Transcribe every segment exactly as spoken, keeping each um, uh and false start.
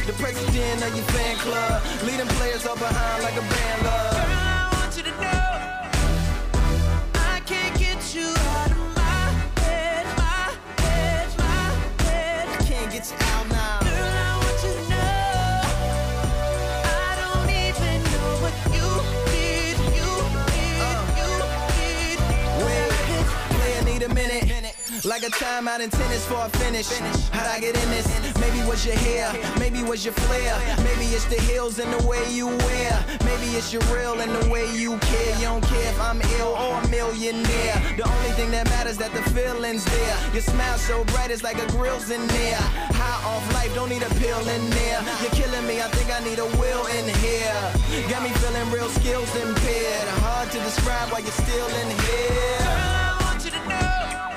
the president of your fan club, leading players all behind like a band love. Girl, I want you to know I can't get you out of my head, my head, my head. I can't get you out now. Girl, I want you to know I don't even know what you need, you need, uh, you need. Wait, player need a minute. Like a timeout in tennis for a finish. How'd I get in this? Maybe it was your hair, maybe it was your flair. Maybe it's the heels and the way you wear. Maybe it's your real and the way you care. You don't care if I'm ill or a millionaire. The only thing that matters that the feeling's there. Your smile so bright it's like a grill's in there. High off life, don't need a pill in there. You're killing me, I think I need a will in here. Got me feeling real skills impaired. Hard to describe why you're still in here. Girl, I want you to know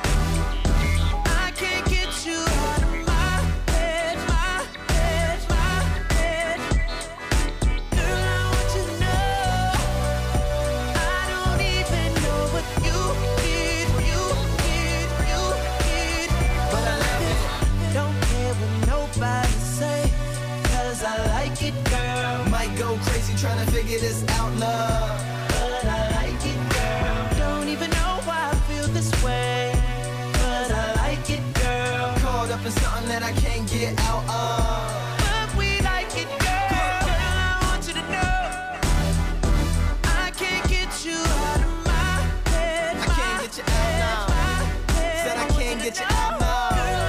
trying to figure this out, love. But I like it, girl. Don't even know why I feel this way. But I like it, girl. Caught up in something that I can't get out of. But we like it, girl. Girl, I want you to know I can't get you out of my head. I can't get you out now. Said I can't get you out now.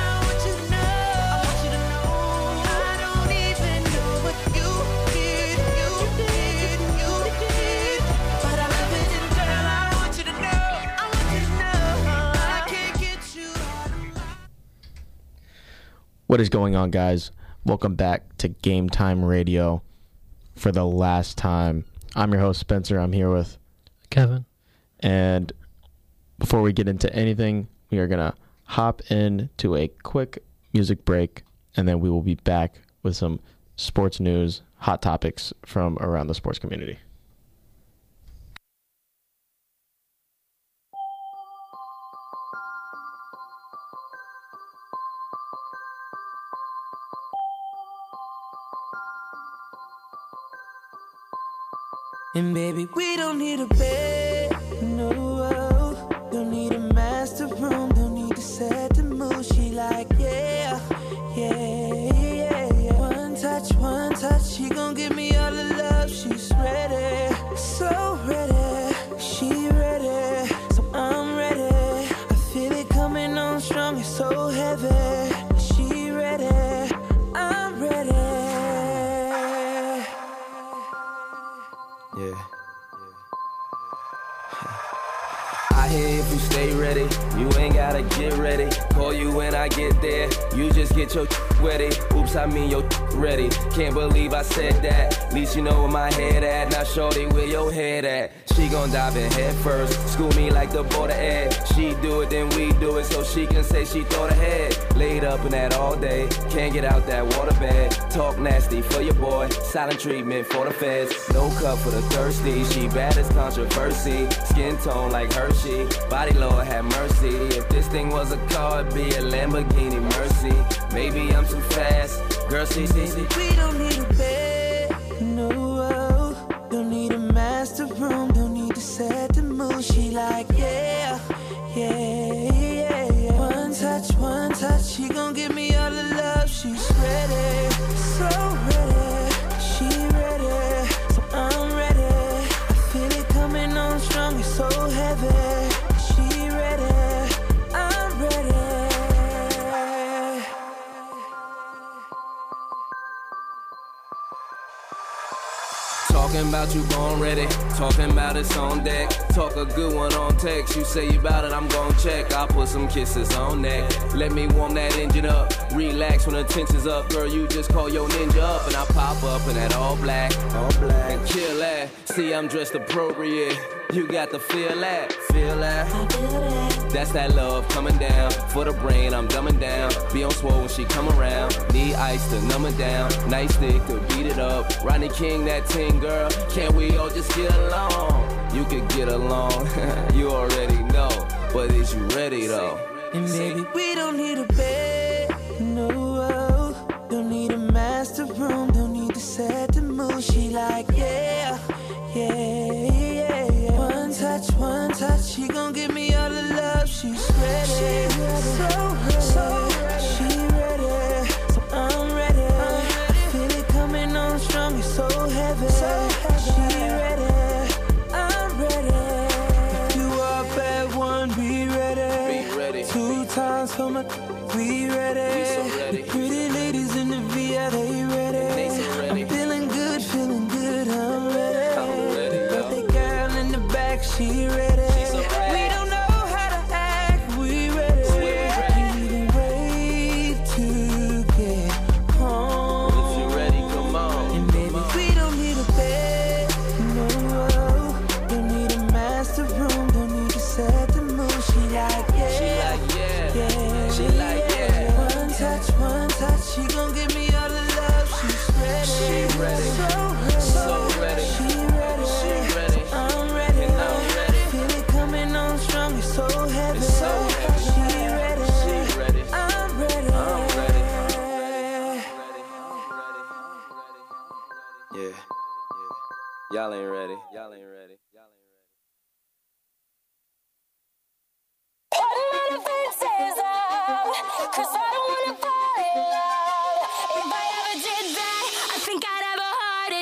What is going on, guys? Welcome back to Game Time Radio for the last time. I'm your host, Spencer. I'm here with Kevin. And before we get into anything, we are going to hop into a quick music break, and then we will be back with some sports news, hot topics from around the sports community. And baby, we don't need a bed, no, don't need a master room, don't need to set the mood. She like, yeah, yeah, yeah, yeah. One touch, one touch, she gon' give me all the love. She's ready, so ready, she ready, so I'm ready. I feel it coming on strong, it's so heavy. She ready, I'm ready. Yeah. I hear if you stay ready, you ain't gotta get ready. Call you when I get there, you just get your ready. Oops, I mean your ready. Can't believe I said that. At least you know where my head at. Now shorty, where your head at? She gon' dive in head first, school me like the border ed. She do it, then we do it, so she can say she thought ahead. Laid up in that all day, can't get out that waterbed. Talk nasty for your boy, silent treatment for the feds. No cup for the thirsty, she bad as controversy. Skin tone like Hershey, body Lord have mercy. If this thing was a car, it'd be a Lamborghini Mercy. Maybe I'm too fast, girl, see, see, see. We don't need a bed, no, don't need a master room, don't need to set the mood. She like, yeah, yeah, yeah, yeah. One touch, one touch, she gon' give me all the love. She's ready, so ready, she ready, so I'm ready. I feel it coming on strong, it's so heavy. She ready, I'm ready. Talking about you born ready, talking about it's on deck. Talk a good one on text, you say you bout it, I'm gon' check. I'll put some kisses on neck, let me warm that engine up. Relax when the tension's up, girl, you just call your ninja up. And I pop up in that all black, all black, and kill that. See, I'm dressed appropriate, you got to feel that, feel that. That's that love coming down, for the brain I'm dumbing down. Be on swole when she come around, need ice to numb it down. Nice stick to beat it up, Rodney King that ting, girl. Can't we all just get along? You could get along, you already know. But is you ready though? And baby, we don't need a bed, no, don't need a master room. ready, so ready. She ready, I'm ready, and I'm ready. Feel it coming on strong, it's so heavy. It's so heavy. She ready, she ready, I'm ready, I'm ready. Yeah, yeah. Y'all ain't ready, y'all ain't ready, y'all ain't ready. Putting my defenses up, cause I don't wanna fall in love. If I ever did that, I think I'd have a heart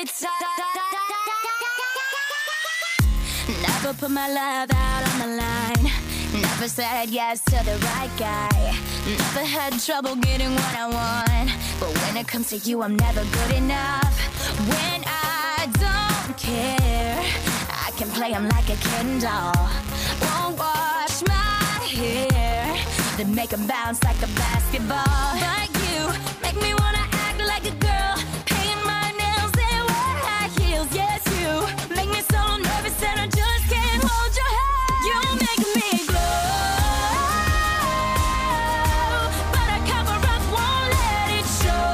attack. Never put my love out on the line. Never said yes to the right guy. Never had trouble getting what I want. But when it comes to you, I'm never good enough. When I don't care, I can play him like a Ken doll. Won't wash my hair, then make him bounce like a basketball. Like you, make me wanna act like a girl, paint my nails and wear high heels. Yes, you make me so nervous that I just can't hold your hand. You make me glow, but I cover up, won't let it show.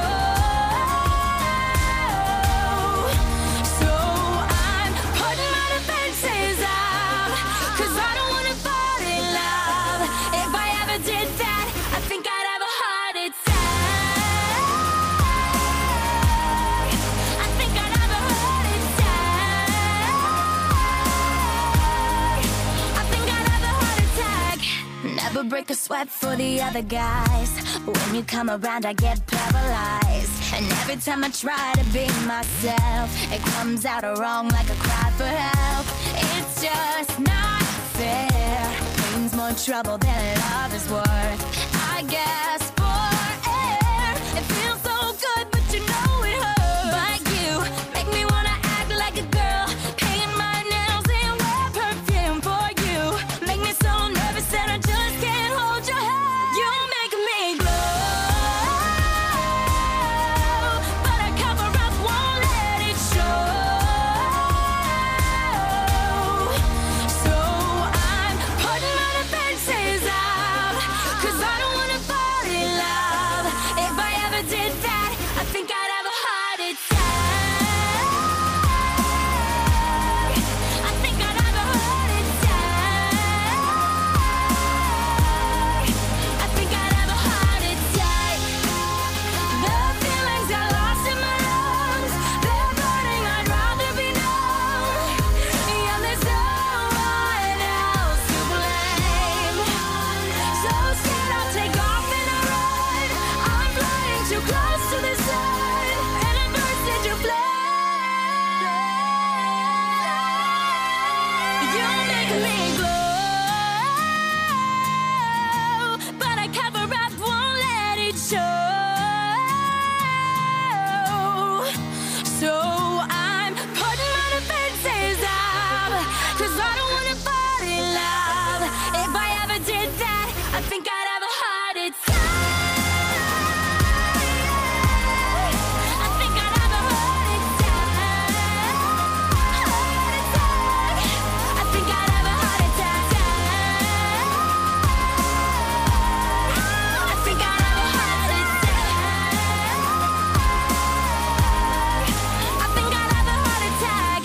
So I'm putting my defenses up, cause I don't wanna fall in love. If I ever did that, I think I'd have a heart attack. I think I'd have a heart attack. I think I'd have a heart attack. Never break a sweat for the other guys. When you come around, I get paralyzed. And every time I try to be myself, it comes out wrong like a cry for help. It's just not fair. Pain's more trouble than love is worth. I guess for air, it feels so good, but you know it hurts. But you make me wanna act like a girl, paint my nails and wear perfume for you. Make me so nervous that I just can't hold your hand. You make me glow, but I cover up, won't let it show. So I'm putting my defenses up, cause I don't wanna fall in love. If I ever did that, I think I'd have a heart attack. I think I'd have a heart attack. I think I'd have a heart attack. The feelings I lost in my lungs, they're burning, I'd rather be numb. Yeah, there's no one else to blame. So scared I'll take off and I run. I'm flying too close to the sun, and it bursts into flame. You make me glow, but I cover up, won't let it show. So I'm putting my defenses up, cause I don't wanna fall in love. If I ever did that, I think I'd have a heart attack. I think I'd have a heart attack. Heart attack. I think I'd have a heart attack. I think I'd have a heart attack. I think I'd have a heart attack.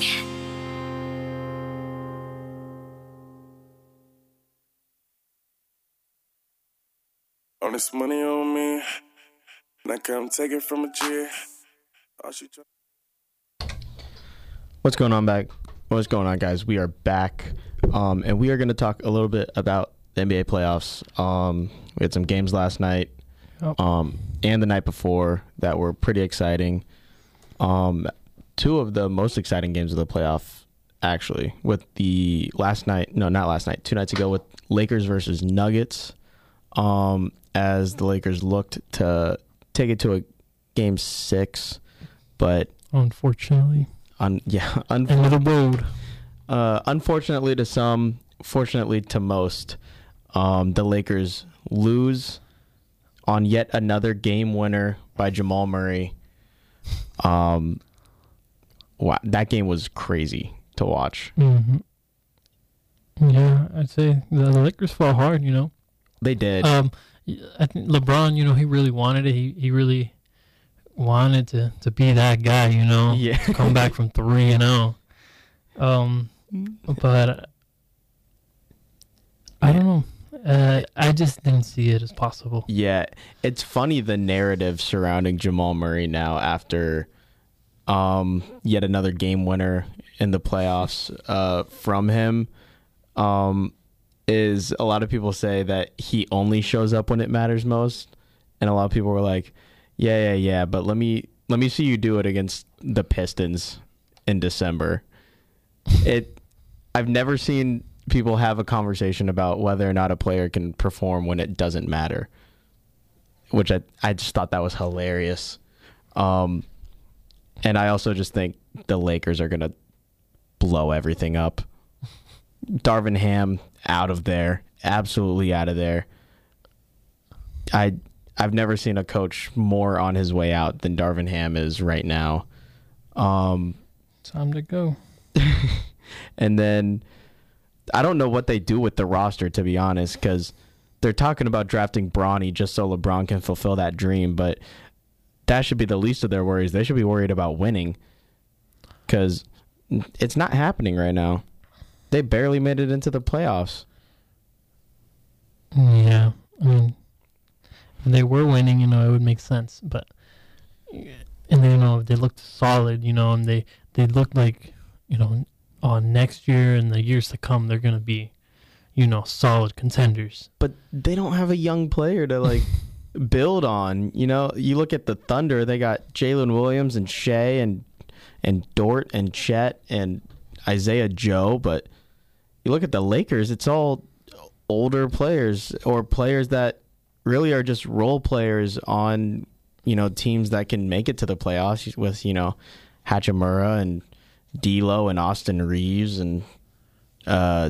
All this money on me, and I come take it from a G. All she try- What's going on back? What's going on, guys? We are back, um, and we are going to talk a little bit about the N B A playoffs. Um, we had some games last night, um, and the night before that were pretty exciting. Um, two of the most exciting games of the playoff, actually, with the last night, no, not last night, two nights ago with Lakers versus Nuggets, um, as the Lakers looked to take it to a game six, but Unfortunately, un- yeah, end of the road. Uh, unfortunately to some, fortunately to most, um, the Lakers lose on yet another game winner by Jamal Murray. Um, wow, that game was crazy to watch. Mm-hmm. Yeah, I'd say the, the Lakers fought hard, you know. They did. Um, I think LeBron, you know, he really wanted it. He he really wanted to, to be that guy, you know, Yeah. to come back from three and oh. Um, but I don't know. Uh, I just didn't see it as possible. Yeah, it's funny the narrative surrounding Jamal Murray now after um, yet another game winner in the playoffs uh, from him um, is a lot of people say that he only shows up when it matters most, and a lot of people were like, "Yeah, yeah, yeah," but let me let me see you do it against the Pistons in December. It, I've never seen people have a conversation about whether or not a player can perform when it doesn't matter, which I, I just thought that was hilarious. Um, and I also just think the Lakers are going to blow everything up. Darvin Ham out of there, absolutely out of there. I, I've never seen a coach more on his way out than Darvin Ham is right now. Um, Time to go. and then I don't know what they do with the roster, to be honest, because they're talking about drafting Bronny just so LeBron can fulfill that dream, but that should be the least of their worries. They should be worried about winning because it's not happening right now. They barely made it into the playoffs. Yeah, I mean, if they were winning, you know, it would make sense, but and then, you know, they looked solid, you know, and they, they looked like, you know, on next year and the years to come, they're going to be, you know, solid contenders. But they don't have a young player to, like, build on. You know, you look at the Thunder, they got Jalen Williams and Shea and and Dort and Chet and Isaiah Joe. But you look at the Lakers, it's all older players or players that really are just role players on, you know, teams that can make it to the playoffs with, you know, Hachimura and D'Lo and Austin Reeves and uh,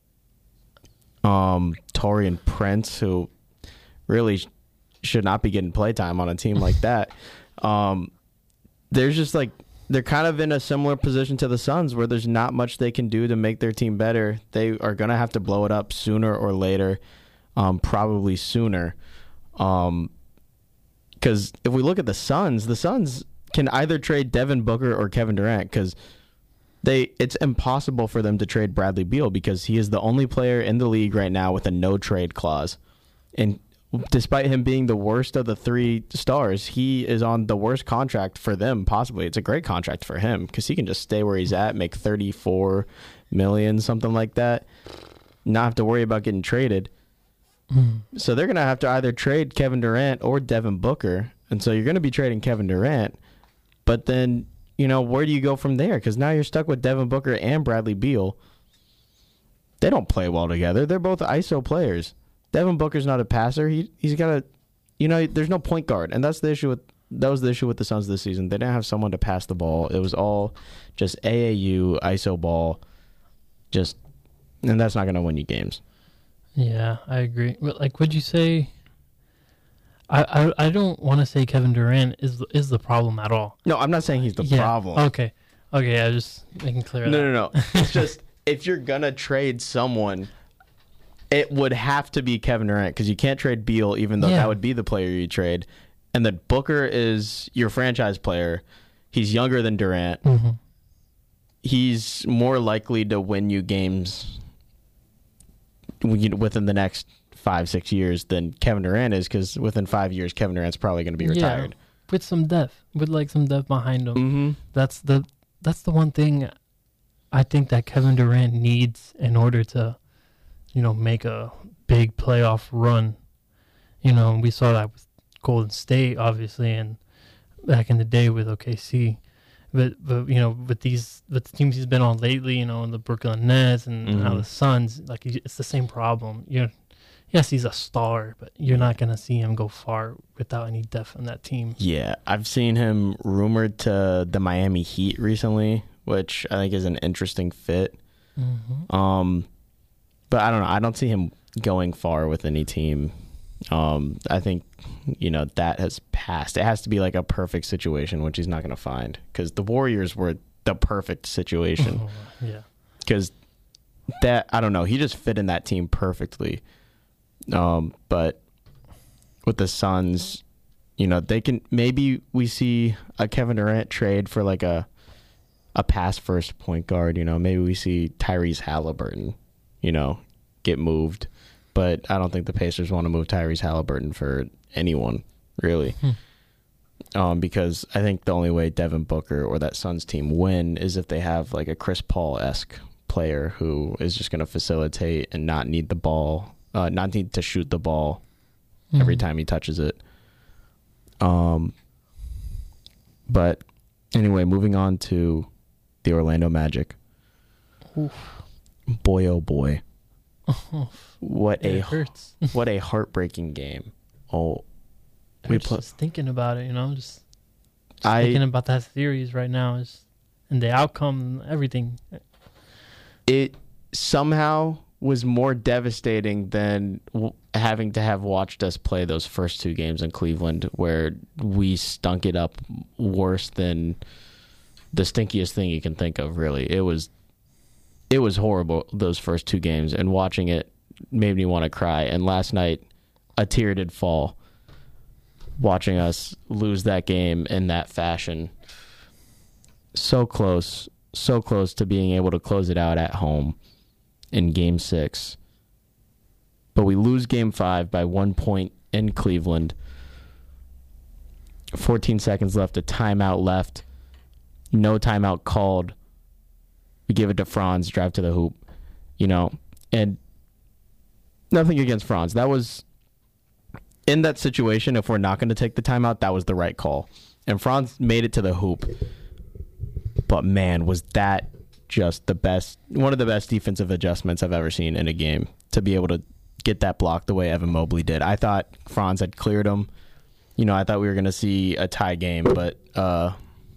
um, Taurean Prince, who really sh- should not be getting playtime on a team like that. Um, there's just like they're kind of in a similar position to the Suns, where there's not much they can do to make their team better. They are gonna have to blow it up sooner or later, um, probably sooner. Um, because if we look at the Suns, the Suns can either trade Devin Booker or Kevin Durant because They it's impossible for them to trade Bradley Beal because he is the only player in the league right now with a no trade clause. And despite him being the worst of the three stars, he is on the worst contract for them possibly. It's a great contract for him because he can just stay where he's at, make thirty-four million dollars, something like that, not have to worry about getting traded. Mm. So they're going to have to either trade Kevin Durant or Devin Booker. And so you're going to be trading Kevin Durant, but then, you know, where do you go from there? Because now you're stuck with Devin Booker and Bradley Beal. They don't play well together. They're both I S O players. Devin Booker's not a passer. He he's got a, you know, there's no point guard, and that's the issue with that was the issue with the Suns this season. They didn't have someone to pass the ball. It was all just A A U I S O ball, just, and that's not going to win you games. Yeah, I agree. But like, would you say? I, I, I don't want to say Kevin Durant is is the problem at all. No, I'm not saying he's the yeah. problem. Okay, okay, I just making clear. No, that. no, no. It's just if you're gonna trade someone, it would have to be Kevin Durant because you can't trade Beal, even though Yeah. that would be the player you trade. And then Booker is your franchise player. He's younger than Durant. Mm-hmm. He's more likely to win you games within the next five, six years than Kevin Durant is, because within five years, Kevin Durant's probably going to be retired. Yeah, with some depth, with like some depth behind him. Mm-hmm. That's the that's the one thing I think that Kevin Durant needs in order to, you know, make a big playoff run. You know, we saw that with Golden State, obviously, and back in the day with O K C. But, but you know, with these with the teams he's been on lately, you know, the Brooklyn Nets and Mm-hmm. now the Suns, like it's the same problem. You're, yes, he's a star, but you're not gonna see him go far without any depth on that team. Yeah, I've seen him rumored to the Miami Heat recently, which I think is an interesting fit. Mm-hmm. Um, but I don't know. I don't see him going far with any team. Um, I think, you know, that has passed. It has to be like a perfect situation, which he's not going to find, because the Warriors were the perfect situation. Yeah. Because that, I don't know, he just fit in that team perfectly. Um, but with the Suns, You know, they can maybe we see a Kevin Durant trade for like a a pass first point guard. You know, maybe we see Tyrese Halliburton, you know, get moved. But I don't think the Pacers want to move Tyrese Halliburton for anyone, really. Hmm. Um, because I think the only way Devin Booker or that Suns team win is if they have like a Chris Paul-esque player who is just going to facilitate and not need the ball, uh, not need to shoot the ball mm-hmm. every time he touches it. Um, but anyway, moving on to the Orlando Magic. Oof. Boy, oh boy. What it a hurts. What a heartbreaking game. Oh, we pl- just thinking about it, you know, just, just I, thinking about that series right now is and the outcome and everything. It somehow was more devastating than w- having to have watched us play those first two games in Cleveland, where we stunk it up worse than the stinkiest thing you can think of. Really, it was it was horrible those first two games, and watching it made me want to cry. And last night, a tear did fall watching us lose that game in that fashion. So close, so close to being able to close it out at home in game six. But we lose game five by one point in Cleveland. fourteen seconds left, a timeout left. No timeout called. We give it to Franz, drive to the hoop. You know, and nothing against Franz. That was, in that situation, if we're not going to take the timeout, that was the right call. And Franz made it to the hoop. But man, was that just the best, one of the best defensive adjustments I've ever seen in a game, to be able to get that block the way Evan Mobley did. I thought Franz had cleared him. You know, I thought we were going to see a tie game, but uh,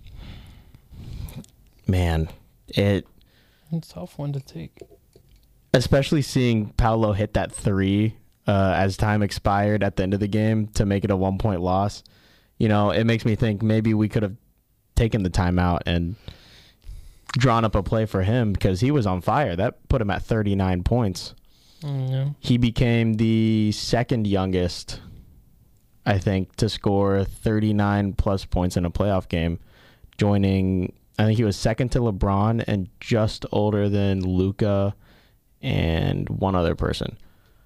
man, it... It's a tough one to take. Especially seeing Paolo hit that three uh, as time expired at the end of the game to make it a one-point loss. You know, it makes me think maybe we could have taken the timeout and drawn up a play for him, because he was on fire. That put him at thirty-nine points. Mm, yeah. He became the second youngest, I think, to score thirty-nine plus points in a playoff game, joining, I think he was second to LeBron and just older than Luka and one other person.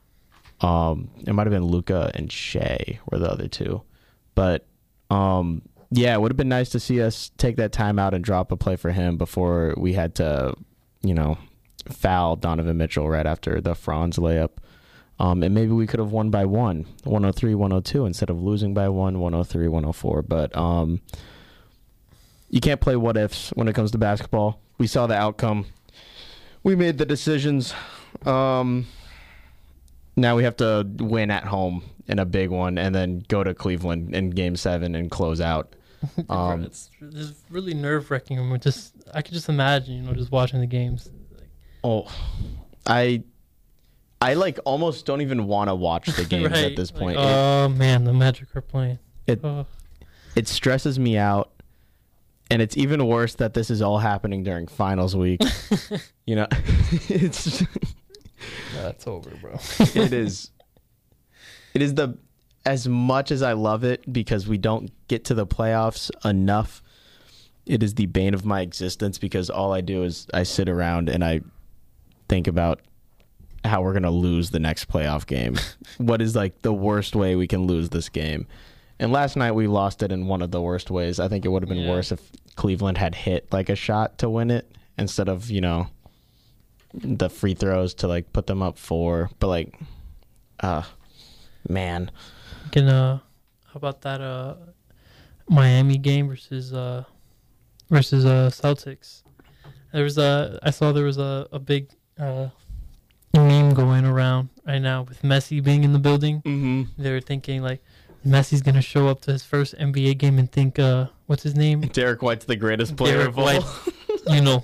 Um, it might have been Luka and Shea were the other two. But um, yeah, it would have been nice to see us take that time out and drop a play for him before we had to, you know, foul Donovan Mitchell right after the Franz layup. Um, and maybe we could have won by one, one oh three one oh two, instead of losing by one, one oh three one oh four. But um, you can't play what ifs when it comes to basketball. We saw the outcome. We made the decisions. Um, now we have to win at home in a big one, and then go to Cleveland in Game Seven and close out. Um, it's, it's really nerve wracking. Just I could just imagine, you know, just watching the games. Oh, I, I like almost don't even want to watch the games right. at this point. Like, oh it, man, the Magic are playing. It oh. it stresses me out. And it's even worse that this is all happening during finals week. You know, it's that's over, bro. it is. It is the as much as I love it, because we don't get to the playoffs enough. It is the bane of my existence, because all I do is I sit around and I think about how we're gonna lose the next playoff game. What is like the worst way we can lose this game? And last night we lost it in one of the worst ways. I think it would have been yeah. worse if Cleveland had hit like a shot to win it instead of, you know, the free throws to like put them up four. But like, uh, man. Can uh, how about that uh, Miami game versus uh, versus uh Celtics? There was a I saw there was a a big uh meme going around right now with Messi being in the building. Mm-hmm. They were thinking like, Messi's gonna show up to his first N B A game and think, uh, what's his name? Derek White's the greatest player Derek of all. White, you know,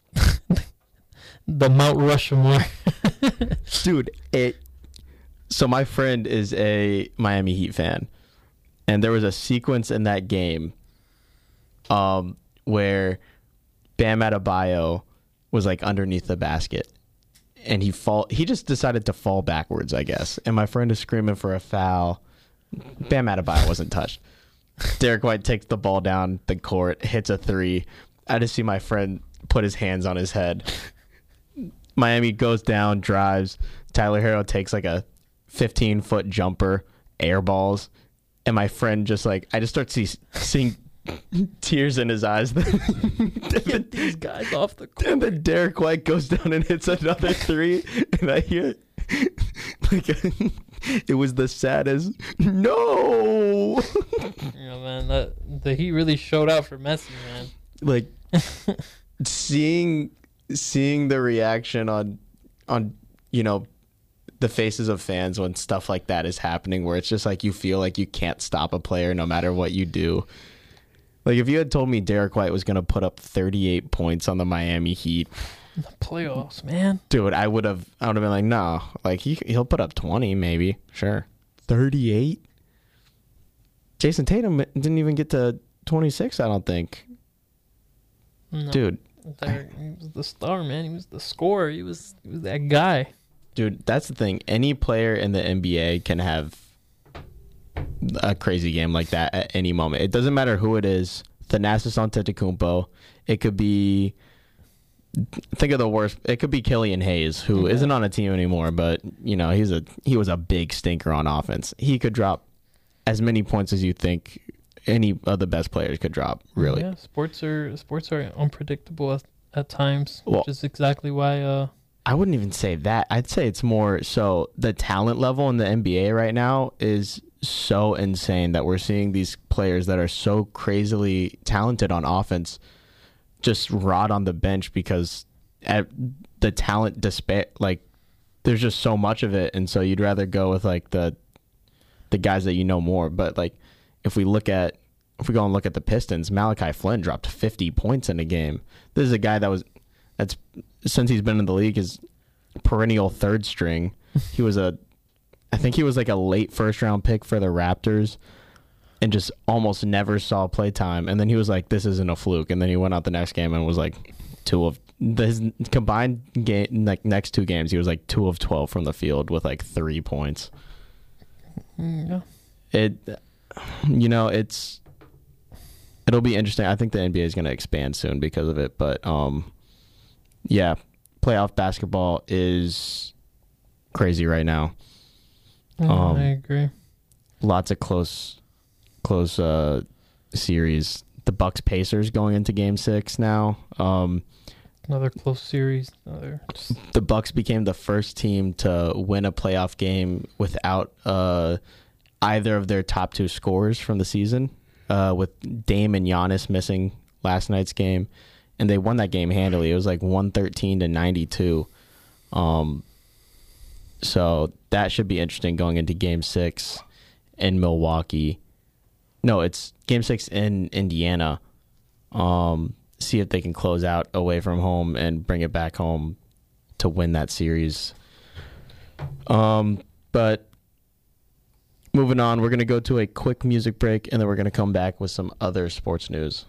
the Mount Rushmore. Dude, it. So my friend is a Miami Heat fan, and there was a sequence in that game, um, where Bam Adebayo was like underneath the basket, and he fall. He just decided to fall backwards, I guess. And my friend is screaming for a foul. Bam Adebayo wasn't touched, Derek White takes the ball down the court, hits a three. I just see my friend put his hands on his head. Miami goes down, drives. Tyler Hero takes like a fifteen-foot jumper, air balls, and my friend just like, I just start see, seeing tears in his eyes. Get these guys off the court. And then Derek White goes down and hits another three, and I hear like it was the saddest. No. Yeah, man, that the Heat really showed out for Messi, man. Like seeing seeing the reaction on on you know the faces of fans when stuff like that is happening, where it's just like you feel like you can't stop a player no matter what you do. Like if you had told me Derek White was going to put up thirty-eight points on the Miami Heat, the playoffs, man, dude, I would have I would have been like, no, like he he'll put up twenty maybe, sure. thirty-eight. Jason Tatum didn't even get to twenty-six, I don't think. No. Dude, There, he was the star, man. He was the scorer. He was, he was that guy. Dude, that's the thing. Any player in the N B A can have a crazy game like that at any moment. It doesn't matter who it is. Thanasis Antetokounmpo. It could be, think of the worst. It could be Killian Hayes, who Yeah. isn't on a team anymore, but you know he's a he was a big stinker on offense. He could drop as many points as you think any of the best players could drop. Really, Yeah, sports are sports are unpredictable at, at times, Well, which is exactly why. Uh, I wouldn't even say that. I'd say it's more so the talent level in the N B A right now is so insane that we're seeing these players that are so crazily talented on offense just rot on the bench because at the talent despair, like there's just so much of it, and so you'd rather go with like the the guys that you know more. But like if we look at if we go and look at the Pistons, Malachi Flynn dropped fifty points in a game. This is a guy that was that's since he's been in the league is perennial third string. He was a I think he was like a late first round pick for the Raptors and just almost never saw play time. And then he was like, this isn't a fluke. And then he went out the next game and was like two of his combined game, like next two games, he was like two of twelve from the field with like three points. yeah. It, you know, it's, it'll be interesting. I think the N B A is going to expand soon because of it. But, um, yeah, playoff basketball is crazy right now. Yeah, Um, I agree. Lots of close, close uh, series. The Bucks Pacers going into Game Six now. Um, Another close series. Another just, the Bucks became the first team to win a playoff game without uh, either of their top two scorers from the season, uh, with Dame and Giannis missing last night's game, and they won that game handily. It was like one thirteen to ninety-two. Um, so that should be interesting going into Game Six in Milwaukee. No, it's Game Six in Indiana. Um, see if they can close out away from home and bring it back home to win that series. Um, but moving on, we're going to go to a quick music break, and then we're going to come back with some other sports news.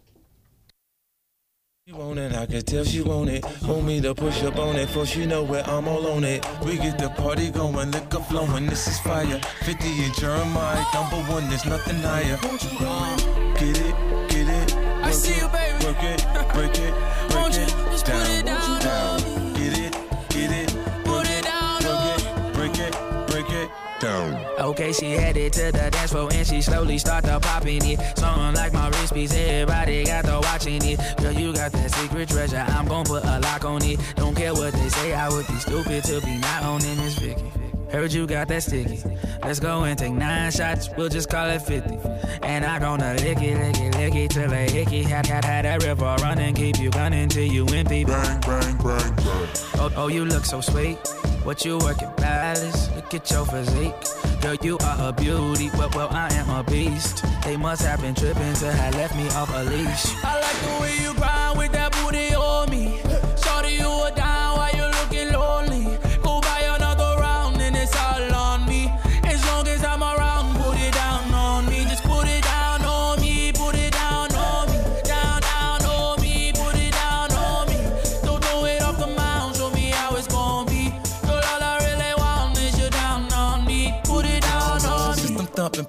She want it, I can tell she want it. Want me to push up on it, for she know where I'm all on it. We get the party going, liquor flowing, this is fire. fifty and Jeremiah, number one, there's nothing higher. Get it, get it. I see you, baby. Work it, break it, break Won't you it, just down, put it down, down. Get it, get it, Put it down, work it, break it, break it, down. Okay, she headed to the dance floor and she slowly started popping it. Something like my wrist piece, everybody got to watching it. Girl, you got that secret treasure, I'm gon' put a lock on it. Don't care what they say, I would be stupid to be not owning this Vicky. Heard you got that sticky. Let's go and take nine shots, we'll just call it fifty. And I gonna lick it, lick it, lick it till they hickey. Had, had, had that river running, keep you gunning till you empty. Bang, bang, bang, bang. Oh, oh, you look so sweet. What you working, Palace? Look at your physique. Girl, you are a beauty. Well, well, I am a beast. They must have been tripping to have left me off a leash. I like the way you grind with that booty on me. Shorty, you are down while you looking lonely. Go buy another round and it's all on me. As long as I'm around, put it down on me. Just put it down on me. Put it down on me. Down, down on me. Put it down on me. Don't throw it off the mound. Show me how it's gonna be. Girl, all I really want is you down on me. Put it down on me. System thumping,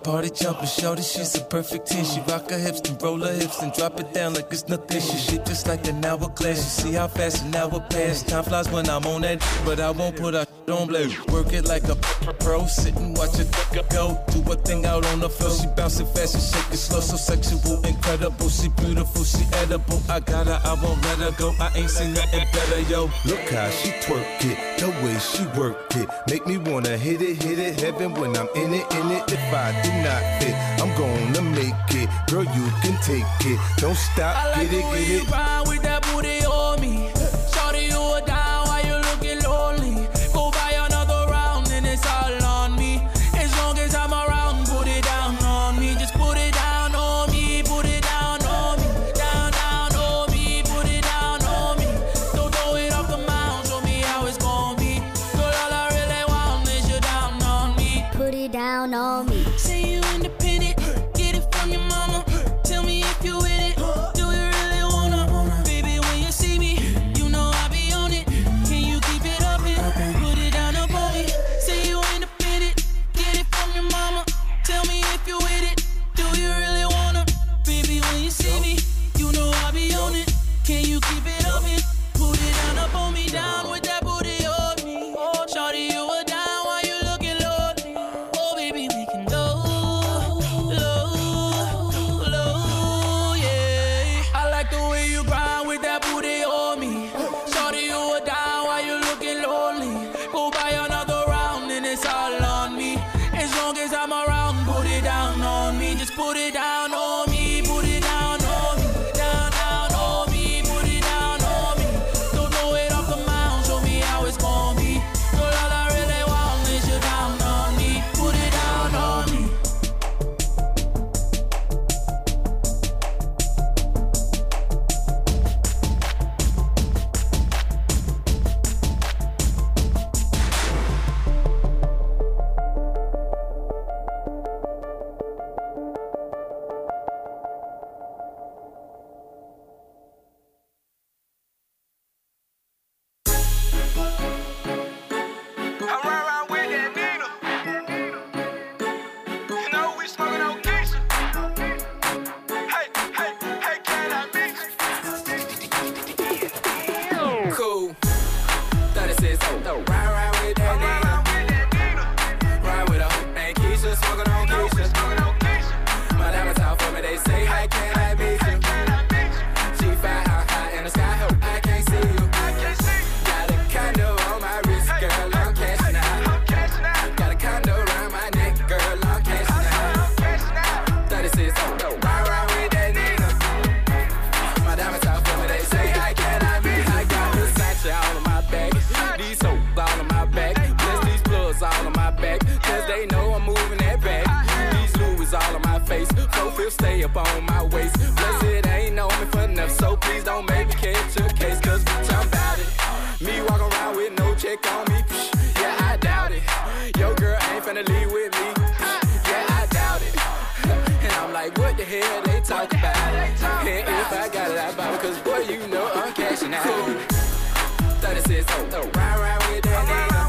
party jumping. Shorty, she's a perfect ten. She rock her hips and roll her hips and drop it down like it's nothing. She shit just like an hourglass. You see how fast an hour pass. Time flies when I'm on that, but I won't put her on blue. Work it like a pro. Sit and watch it go. Do a thing out on the floor. She bouncing fast and shaking slow. So sexual, incredible. She beautiful, she edible. I got her, I won't let her go. I ain't seen nothing better, yo. Look how she twerk it, the way she work it. Make me wanna hit it, hit it, heaven when I'm in it, in it. If I do not fit, I'm gonna make it. Girl, you can take it. Don't stop, I like get it, the way get you it. grind with that booty on me. Shorty, you are down while you looking lonely. Go buy another round and it's all on me. As long as I'm around, put it down on me. Just put it down on me, put it down on me. Down, down on me, put it down on me. Don't throw it off the mound, show me how it's gonna be. Girl, all I really want is you down on me. Put it down on me. Say you independent, get it from your mama. Tell me if you with it. Do you really wanna? Baby, when you see me, you know I be on it. Can you keep it up and put it down up on me? Say you independent, get it from your mama. Tell me if you with it. Do you really wanna? Baby, when you see me, you know I be on it. Can you keep it up and put it down up on me? Down with that booty on me. Shorty, you were down while you looking lonely. Oh, baby, we can go low, low, yeah. I like the way you grind with that booty on me. Shorty, you were down while you looking lonely. Go buy another round and it's all on me. As long as I'm around, put it down on me. Just put it down on me, put it down on me. Down, down on me, put it down on me. Don't throw it off the mound, show me how it's gonna be. Girl, all I really want is you down on me. Put it down on me. I ride around with that Nina. You know we smoking on Keisha. Hey, hey, hey, can I meet you? Cool. thirty-six, oh, ride around with that nigga. Ride with a hoop named Keisha, smoking on Keisha. My diamonds out for me, they say, hey, can I meet you? She fly high, high in the sky, hope I can't see you. Got a condo on my wrist, girl, I'm cashing out. Got a condo around my neck, girl, I'm cashing out. thirty-six, oh, ride around with that nigga. My diamonds out for me, they say, hey, can I meet you? I got Versace all on my back, these hoes all on my back, plus these plugs all on my back, cause they know I'm moving that back. These Louis all on my face, profile stay up on my waist, plus it ain't know me for enough, so please don't make me catch a case, cause bitch, I'm bout it. Me walk around with no check on me, psh, yeah, I doubt it. Yo, girl ain't finna leave with me, yeah, I doubt it. And I'm like, what the hell they talk about? And if I got it, I buy it, cause boy, you know I'm cashing out. thirty-six, oh, ride around with that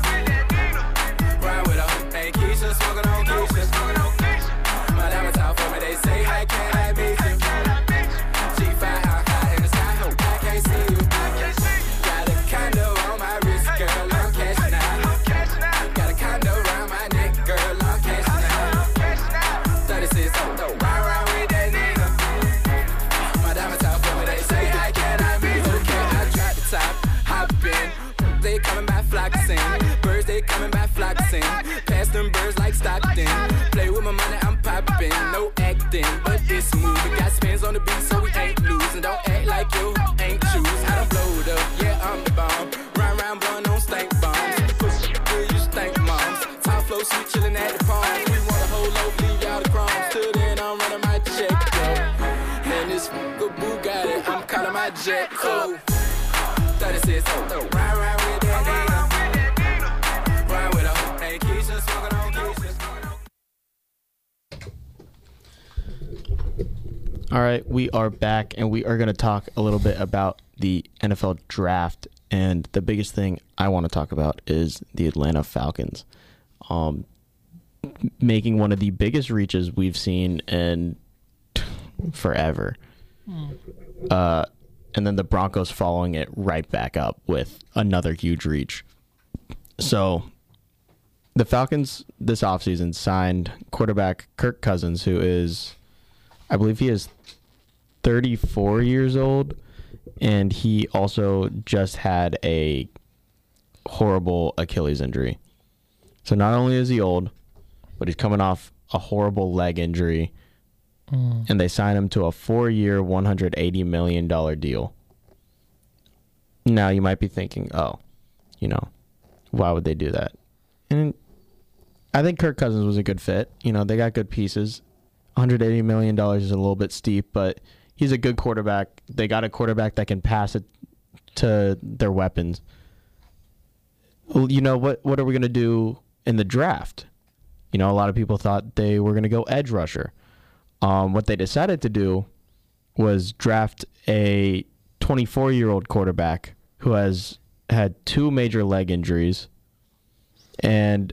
nigga. Ride with a hoop named Keisha, smoking on Keisha. My diamonds out for me, they say, hey, can I meet you? She fly high, high in the sky, hope I can't see you. Got a condo on my wrist, girl, I'm cashing out. Got a condo around my neck, girl, I'm cashing out. thirty-six, oh, ride around with that nigga. My diamonds out for me, they say, hey, can I meet you? Okay, I drop the top, hop in. They coming by flocking, birds they coming by flocking. Pass them birds like Stockton. Play with my money, I'm popping. No acting, but it's smooth. We got spins on the beat, so we ain't losing. Don't act like you ain't choose. I done blowed up, yeah, I'm the bomb. Run round, blowing on stank bombs. Push it, good, you stank moms. Top flow, sweet, chillin' at the palms. We want a whole loaf, leave y'all the crumbs. Till then, I'm running my check, yo. And this good Bugatti, I'm calling my jet, cool. thirty-six, oh, ride around with that nigga. Ride with a hoop named Keisha, smoking on Keisha. All right, we are back, and we are going to talk a little bit about the N F L draft. And the biggest thing I want to talk about is the Atlanta Falcons. Um, making one of the biggest reaches we've seen in forever. Mm. Uh, and then the Broncos following it right back up with another huge reach. So the Falcons this offseason signed quarterback Kirk Cousins, who is, I believe he is thirty-four years old, and he also just had a horrible Achilles injury. So not only is he old, but he's coming off a horrible leg injury, mm. and they signed him to a four-year, one hundred eighty million dollars deal. Now you might be thinking, oh, you know, why would they do that? And I think Kirk Cousins was a good fit. You know, they got good pieces. one hundred eighty million dollars is a little bit steep, but he's a good quarterback. They got a quarterback that can pass it to their weapons. Well, you know, what, what are we going to do in the draft? You know, a lot of people thought they were going to go edge rusher. Um, what they decided to do was draft a twenty-four-year-old quarterback who has had two major leg injuries and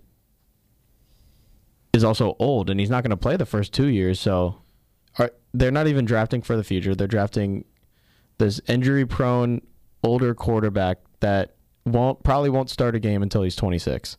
is also old, and he's not going to play the first two years. So are, they're not even drafting for the future. They're drafting this injury-prone older quarterback that won't probably won't start a game until he's twenty-six.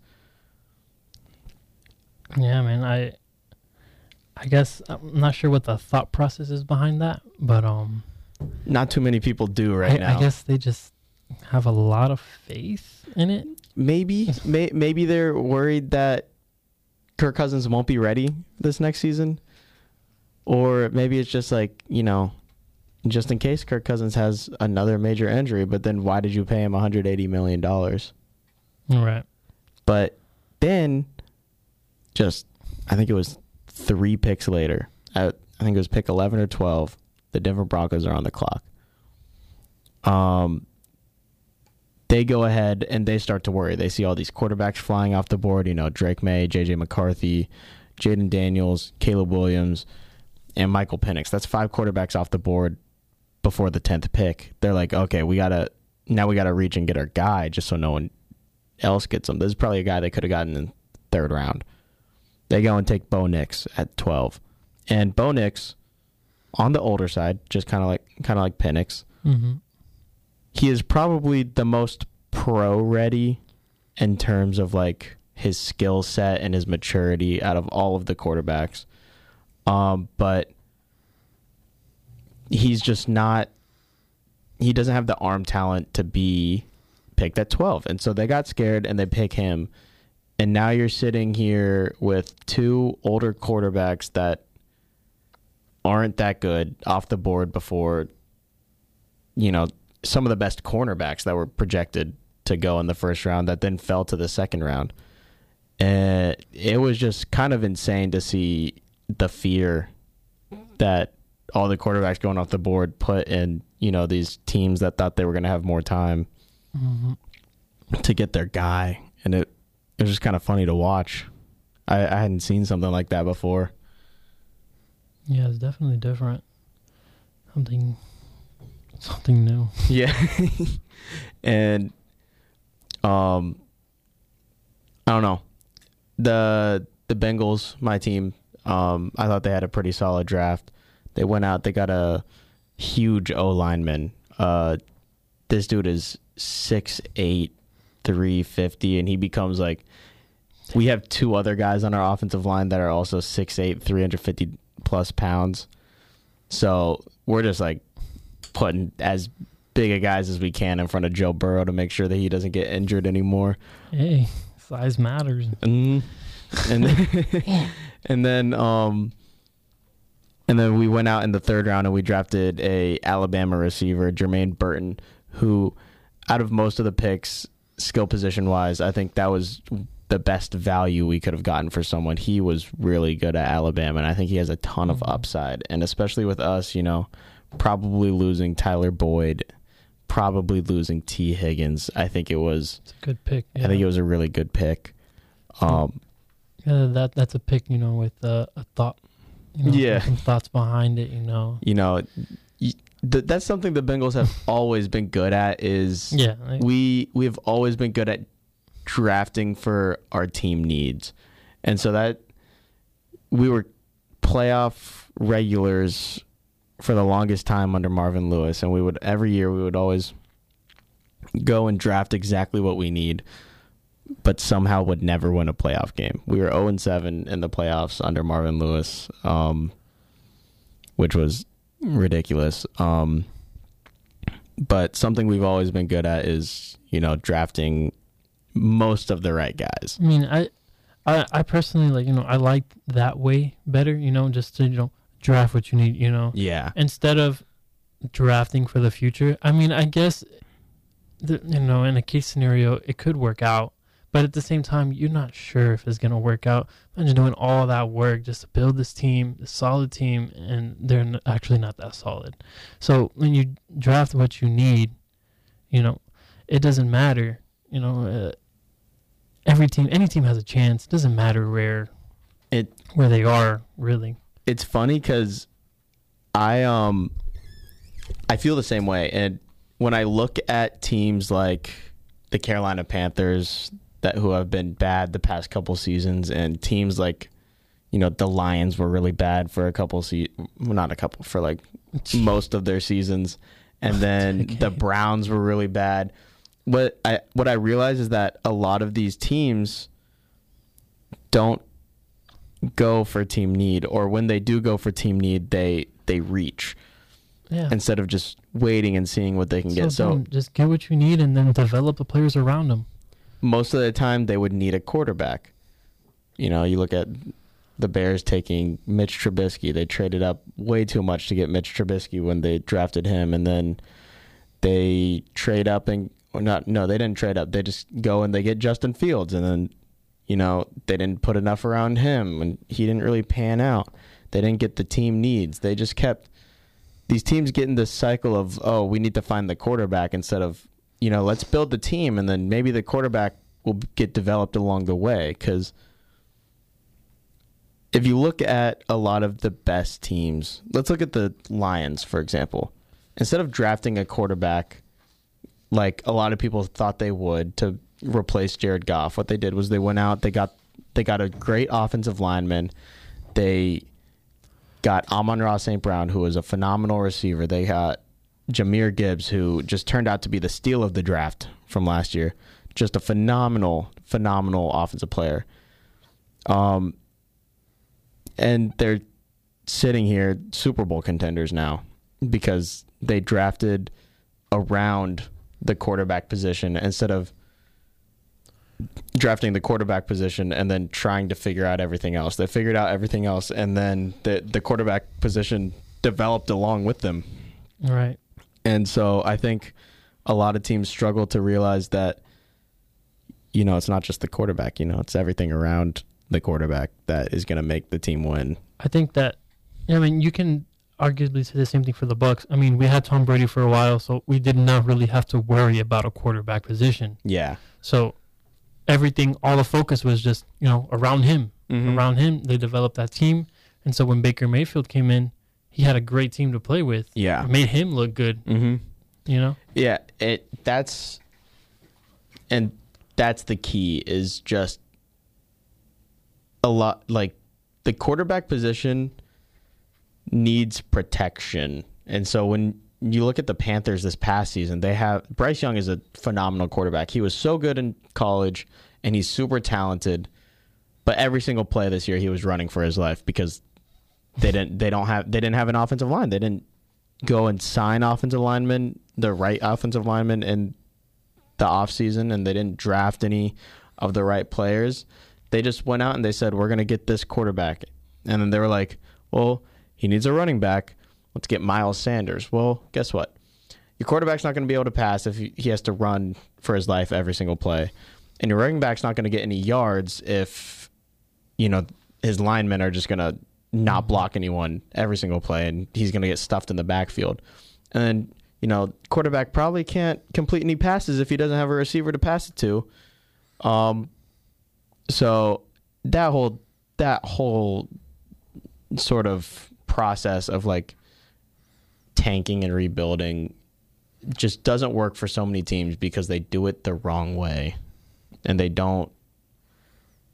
Yeah, man. I I guess I'm not sure what the thought process is behind that, but um, not too many people do right I, now. I guess they just have a lot of faith in it. Maybe, may, maybe they're worried that Kirk Cousins won't be ready this next season, or maybe it's just like, you know, just in case Kirk Cousins has another major injury. But then why did you pay him one hundred eighty million dollars? Right. But then, just I think it was three picks later. I, I think it was pick eleven or twelve. The Denver Broncos are on the clock. Um, they go ahead and they start to worry. They see all these quarterbacks flying off the board. You know, Drake May, J J McCarthy, Jaden Daniels, Caleb Williams, and Michael Penix. That's five quarterbacks off the board before the tenth pick. They're like, okay, we gotta now we gotta reach and get our guy just so no one else gets him. This is probably a guy they could have gotten in the third round. They go and take Bo Nix at twelve, and Bo Nix, on the older side, just kind of like kind of like Penix. Mm-hmm. He is probably the most pro ready in terms of like his skill set and his maturity out of all of the quarterbacks. Um, but he's just not. He doesn't have the arm talent to be picked at twelve, and so they got scared and they pick him. And now you're sitting here with two older quarterbacks that aren't that good off the board before, you know, some of the best cornerbacks that were projected to go in the first round that then fell to the second round. And it was just kind of insane to see the fear that all the quarterbacks going off the board put in, you know, these teams that thought they were going to have more time mm-hmm. to get their guy. And it, it was just kind of funny to watch. I, I hadn't seen something like that before. Yeah, it's definitely different. Something, something new. Yeah, and um, I don't know. The the Bengals, my team. Um, I thought they had a pretty solid draft. They went out. They got a huge O lineman. Uh, this dude is six eight. three fifty, and he becomes like, we have two other guys on our offensive line that are also six eight, three hundred fifty plus pounds. So we're just like putting as big a guys as we can in front of Joe Burrow to make sure that he doesn't get injured anymore. Hey, size matters. Mm-hmm. And then, and then, um, and then we went out in the third round and we drafted a Alabama receiver, Jermaine Burton, who, out of most of the picks, skill position wise, I think that was the best value we could have gotten for someone. He was really good at Alabama, and I think he has a ton of upside. And especially with us, you know, probably losing Tyler Boyd, probably losing T. Higgins. I think it was it's a good pick. Yeah. I think it was a really good pick. Um, yeah, that that's a pick, you know, with uh, a thought. You know, yeah, some thoughts behind it. You know, you know. Y- th- that's something the Bengals have always been good at. Is yeah, like, we we have always been good at drafting for our team needs, and so that we were playoff regulars for the longest time under Marvin Lewis, and we would every year we would always go and draft exactly what we need, but somehow would never win a playoff game. We were oh and seven in the playoffs under Marvin Lewis, um, which was ridiculous. Um, but something we've always been good at is, you know, drafting most of the right guys. I mean, I, I, I personally, like, you know, I like that way better, you know, just to, you know, draft what you need, you know. Yeah. Instead of drafting for the future. I mean, I guess, the, you know, in a case scenario, it could work out. But at the same time, you're not sure if it's going to work out. Imagine doing all that work just to build this team, this solid team, and they're n- actually not that solid. So when you draft what you need, you know, it doesn't matter. You know, uh, every team, any team has a chance. It doesn't matter where it where they are, really. It's funny because I um I feel the same way. And when I look at teams like the Carolina Panthers, that who have been bad the past couple seasons, and teams like, you know, the Lions were really bad for a couple se- well, not a couple for like most of their seasons, and then okay. the Browns were really bad. What I what I realize is that a lot of these teams don't go for team need, or when they do go for team need, they they reach. Yeah. Instead of just waiting and seeing what they can so get. So just get what you need and then develop the players around them. Most of the time, they would need a quarterback. You know, you look at the Bears taking Mitch Trubisky. They traded up way too much to get Mitch Trubisky when they drafted him, and then they trade up and or not. No, they didn't trade up. They just go and they get Justin Fields, and then, you know, they didn't put enough around him, and he didn't really pan out. They didn't get the team needs. They just kept these teams get in this cycle of, oh, we need to find the quarterback instead of, you know, let's build the team, and then maybe the quarterback will get developed along the way. Because if you look at a lot of the best teams, let's look at the Lions, for example. Instead of drafting a quarterback like a lot of people thought they would to replace Jared Goff, what they did was they went out, they got they got a great offensive lineman. They got Amon-Ra Saint Brown, who was a phenomenal receiver. They got Jahmyr Gibbs, who just turned out to be the steal of the draft from last year. Just a phenomenal, phenomenal offensive player. Um, and they're sitting here Super Bowl contenders now because they drafted around the quarterback position instead of drafting the quarterback position and then trying to figure out everything else. They figured out everything else, and then the the quarterback position developed along with them. Right. And so I think a lot of teams struggle to realize that, you know, it's not just the quarterback, you know, it's everything around the quarterback that is going to make the team win. I think that, I mean, you can arguably say the same thing for the Bucs. I mean, we had Tom Brady for a while, so we did not really have to worry about a quarterback position. Yeah. So everything, all the focus was just, you know, around him. Mm-hmm. Around him, they developed that team. And so when Baker Mayfield came in, he had a great team to play with. Yeah. It made him look good. Mm-hmm. You know? Yeah. It that's and that's the key, is just a lot, like the quarterback position needs protection. And so when you look at the Panthers this past season, they have Bryce Young is a phenomenal quarterback. He was so good in college and he's super talented, but every single play this year he was running for his life because they didn't they don't have they didn't have an offensive line. They didn't go and sign offensive linemen, the right offensive linemen in the offseason, and they didn't draft any of the right players. They just went out and they said, we're going to get this quarterback. And then they were like, well, he needs a running back. Let's get Miles Sanders. Well, guess what? Your quarterback's not going to be able to pass if he has to run for his life every single play. And your running back's not going to get any yards if, you know, his linemen are just going to not block anyone every single play, and he's going to get stuffed in the backfield. And then, you know, quarterback probably can't complete any passes if he doesn't have a receiver to pass it to. Um, so that whole that whole sort of process of like tanking and rebuilding just doesn't work for so many teams because they do it the wrong way, and they don't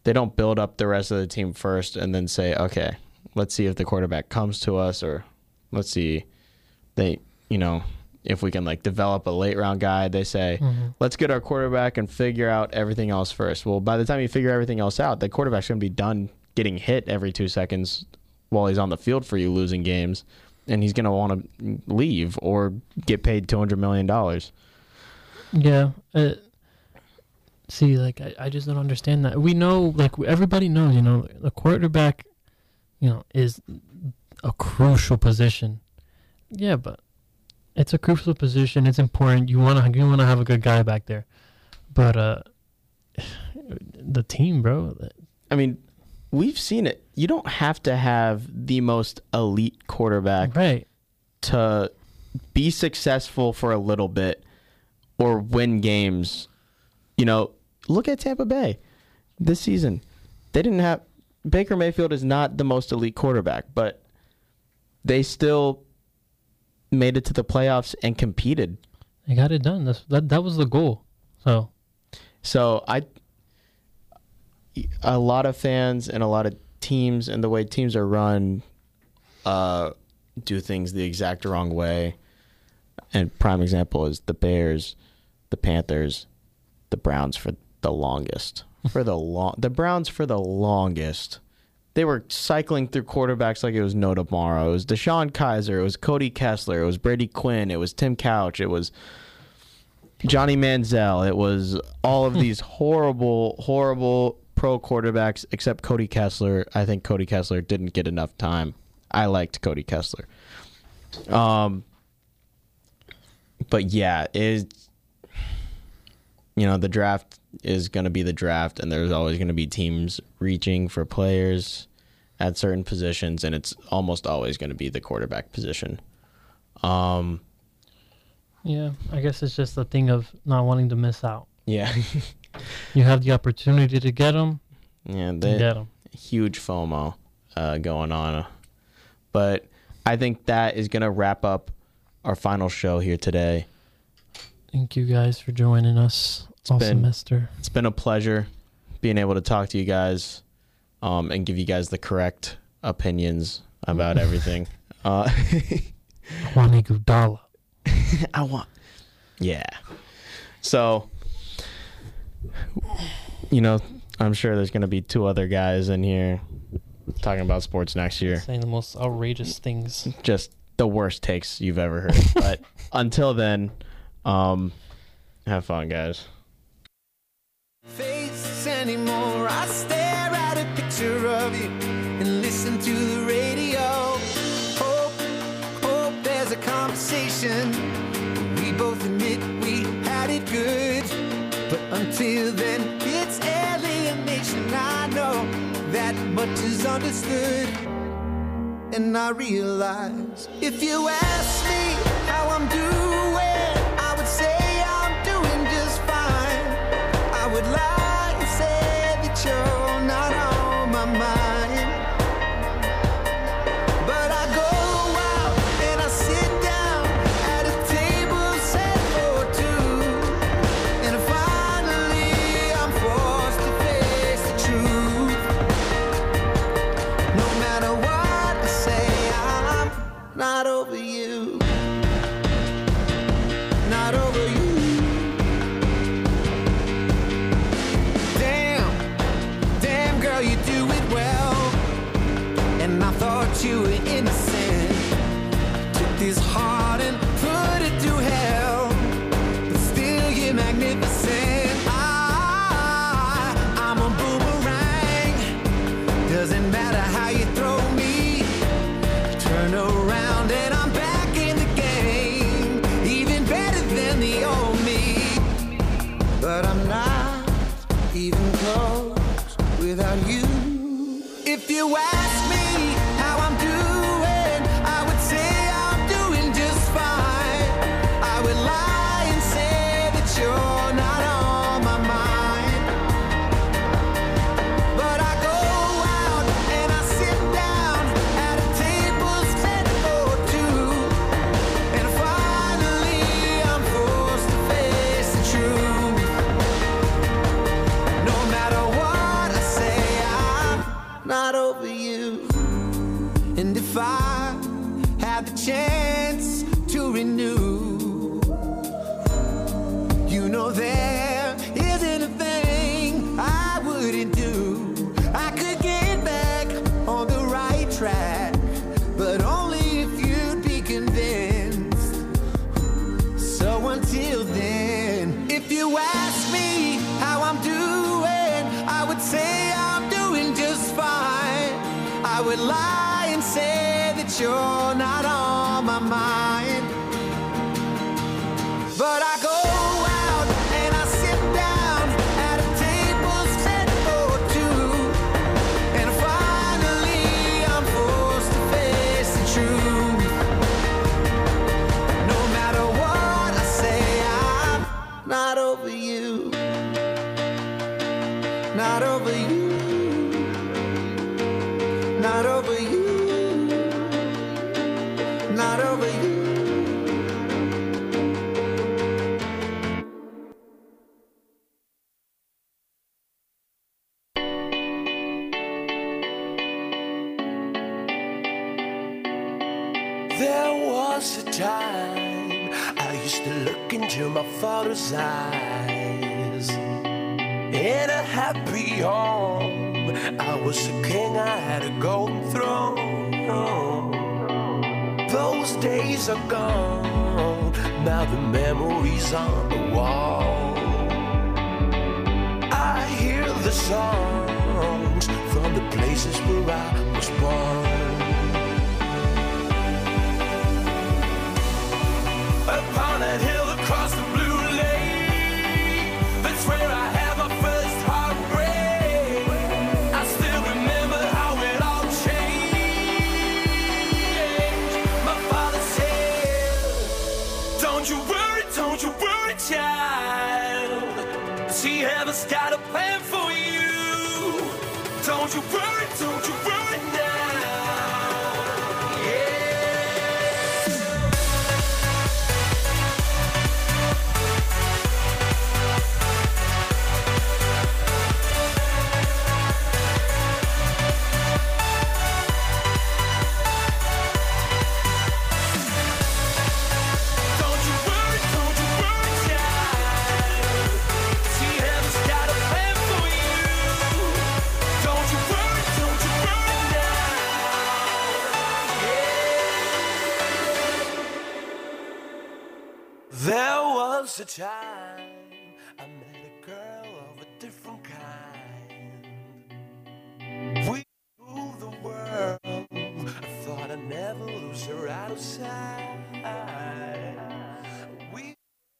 they don't build up the rest of the team first and then say, okay, let's see if the quarterback comes to us, or let's see they, you know, if we can like develop a late round guy. They say, mm-hmm. let's get our quarterback and figure out everything else first. Well, by the time you figure everything else out, the quarterback's going to be done getting hit every two seconds while he's on the field for you, losing games, and he's going to want to leave or get paid two hundred million dollars. Yeah. Uh, see, like, I, I just don't understand that. We know, like, everybody knows, you know, the quarterback, you know, is a crucial position. Yeah, but it's a crucial position. It's important. You want to you want to have a good guy back there. But uh, the team, bro. I mean, we've seen it. You don't have to have the most elite quarterback right. to be successful for a little bit or win games. You know, look at Tampa Bay this season. They didn't have Baker Mayfield is not the most elite quarterback, but they still made it to the playoffs and competed. They got it done. That's, that that was the goal. So, so I, a lot of fans and a lot of teams and the way teams are run, uh, do things the exact wrong way. And prime example is the Bears, the Panthers, the Browns for the longest. For the long, the Browns for the longest. They were cycling through quarterbacks like it was no tomorrow. It was Deshaun Kaiser. It was Cody Kessler. It was Brady Quinn. It was Tim Couch. It was Johnny Manziel. It was all of these horrible, horrible pro quarterbacks except Cody Kessler. I think Cody Kessler didn't get enough time. I liked Cody Kessler. Um, but yeah, is you know the draft is going to be the draft, and there's always going to be teams reaching for players at certain positions, and it's almost always going to be the quarterback position. Um, yeah, I guess it's just a thing of not wanting to miss out. Yeah. You have the opportunity to get them. Yeah, they, get them. Huge FOMO uh, going on. But I think that is going to wrap up our final show here today. Thank you guys for joining us it's all been, semester. It's been a pleasure being able to talk to you guys um, and give you guys the correct opinions about everything. Uh, I want Iguodala. I want. Yeah. So, you know, I'm sure there's going to be two other guys in here talking about sports next year. Saying the most outrageous things. Just the worst takes you've ever heard. But until then, um, have fun, guys. Face anymore. I stare at a picture of you and listen to the radio. Hope, hope there's a conversation. We both admit we had it good. But until then, it's alienation. I know that much is understood. And I realize if you ask me how I'm doing, I would say I'm doing just fine. I would lie and say that you're not on my mind. But I go out and I sit down at a table set for two. And finally I'm forced to face the truth. No matter what I say, I'm not over you. Not over you. Damn, damn girl, you do it well. And I thought you were innocent. Took this heart and put it to hell. But still you're magnificent. I, I'm a boomerang. Doesn't matter how you throw me. Turn around and I'm back in the game. Even better than the old me. But I'm not even close without you. If you ask me how I'm doing, I would say I'm doing just fine. I would lie and say that you're not on my mind. But I go out and I sit down at a table set for two. And finally I'm forced to face the truth. No matter what I say, until then. If you ask me how I'm doing, I would say I'm doing just fine. I would lie and say that you're not on my mind. But I go out and I sit down at a table set for two, and finally I'm forced to face the truth. No matter what I say, I'm not over you. Not over you. Not over you. Not over you. There was a time I used to look into my father's eyes. In a happy home, I was a king, I had a golden throne. Those days are gone, now the memories on the wall. I hear the songs from the places where I was born. Upon that hill across the blue lake, that's where I had my first heartbreak. I still remember how it all changed. My father said, don't you worry, don't you worry, child. See, heaven's got a plan for you. Don't you worry, don't you worry now. There was a time I met a girl of a different kind. We ruled the world. I thought I'd never lose her out of sight. We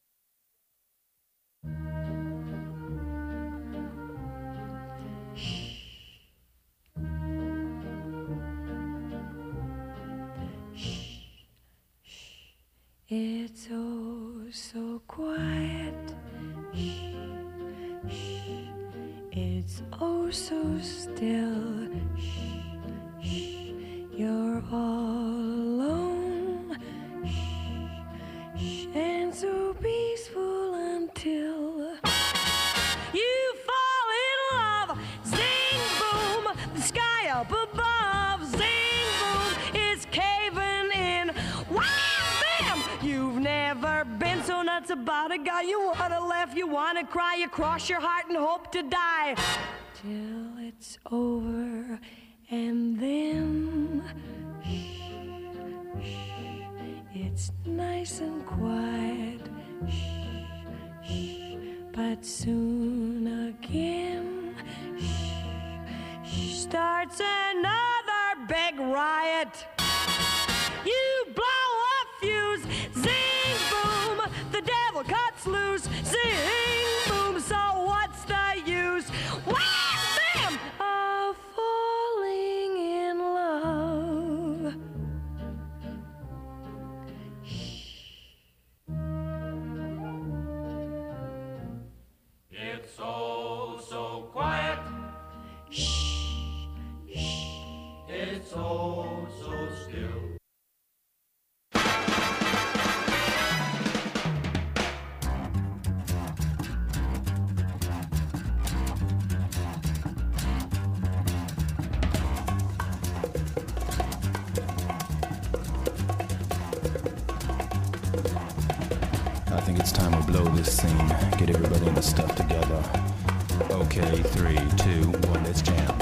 It's oh so quiet. Shh, shh. It's oh so still. Shh, shh. You're all alone. Shh, shh. And so peaceful until you fall in love. Zing boom, the sky up above. Zing boom, it's caving in. Wow! You've never been so nuts about a guy. You wanna laugh, you wanna cry, you cross your heart and hope to die till it's over. And then shh, shh, it's nice and quiet. Shh, shh, but soon again shh, shh, starts another big riot. You blow a fuse. Zing boom, the devil cuts loose. Zing boom, so what's the use? Wham bam of falling in love. It's so so quiet. Shh, shh. It's so so still. I think it's time we blow this scene. Get everybody in the stuff together. Okay, three, two, one, let's jam.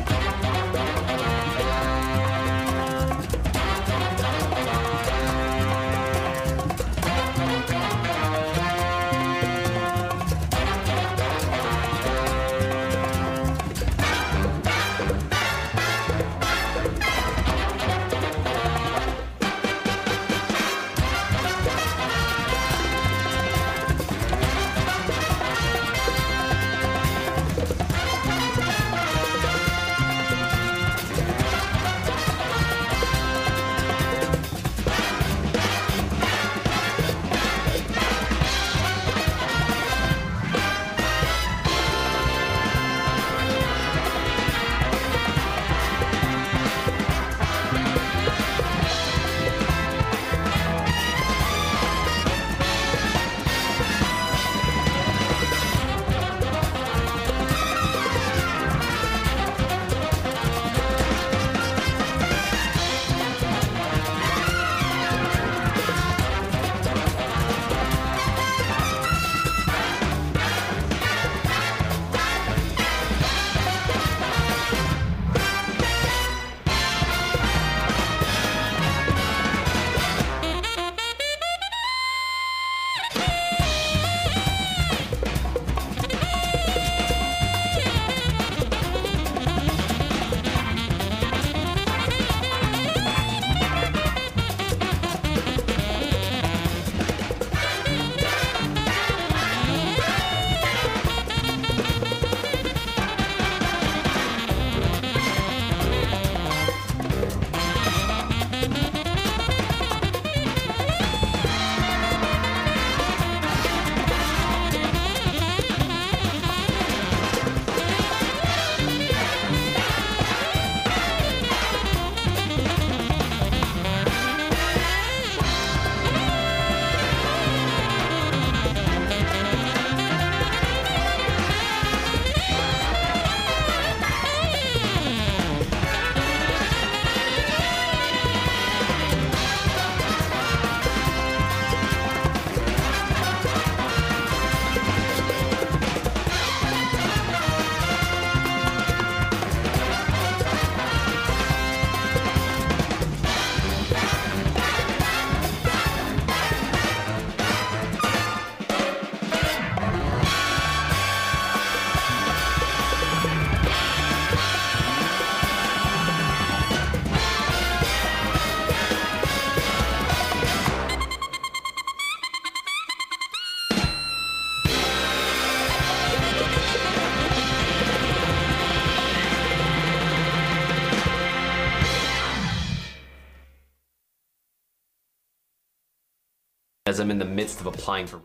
as I'm in the midst of applying for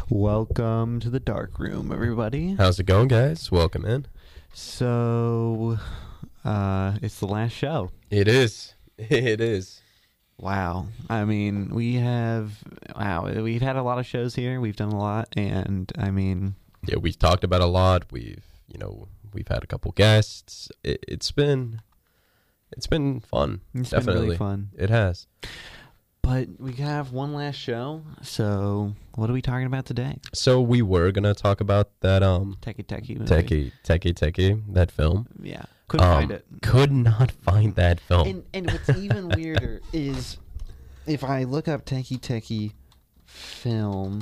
Welcome to the dark room, everybody. How's it going, guys? Welcome in. So, uh, it's the last show. It is. It is. Wow. I mean, we have, wow, we've had a lot of shows here. We've done a lot. And, I mean, yeah, we've talked about a lot. We've, you know, we've had a couple guests. It, it's been, it's been fun. It's Definitely. been really fun. It has. But we have one last show, so what are we talking about today? So we were gonna talk about that um Techie Techie movie. Techie Techie Techie that film. Yeah, couldn't um, find it. Could not find that film. And, and what's even weirder is if I look up Techie Techie film.